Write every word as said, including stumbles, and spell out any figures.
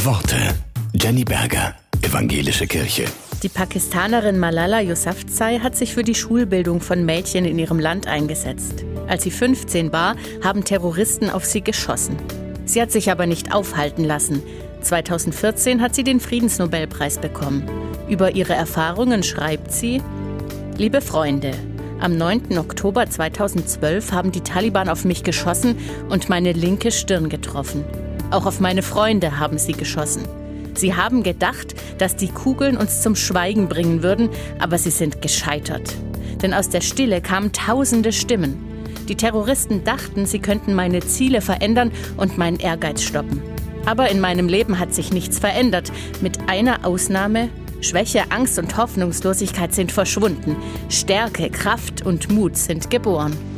Worte. Jenny Berger, Evangelische Kirche. Die Pakistanerin Malala Yousafzai hat sich für die Schulbildung von Mädchen in ihrem Land eingesetzt. Als sie fünfzehn war, haben Terroristen auf sie geschossen. Sie hat sich aber nicht aufhalten lassen. zweitausendvierzehn hat sie den Friedensnobelpreis bekommen. Über ihre Erfahrungen schreibt sie: Liebe Freunde, am neunten Oktober zweitausendzwölf haben die Taliban auf mich geschossen und meine linke Stirn getroffen. Auch auf meine Freunde haben sie geschossen. Sie haben gedacht, dass die Kugeln uns zum Schweigen bringen würden, aber sie sind gescheitert. Denn aus der Stille kamen tausende Stimmen. Die Terroristen dachten, sie könnten meine Ziele verändern und meinen Ehrgeiz stoppen. Aber in meinem Leben hat sich nichts verändert, mit einer Ausnahme: Schwäche, Angst und Hoffnungslosigkeit sind verschwunden. Stärke, Kraft und Mut sind geboren.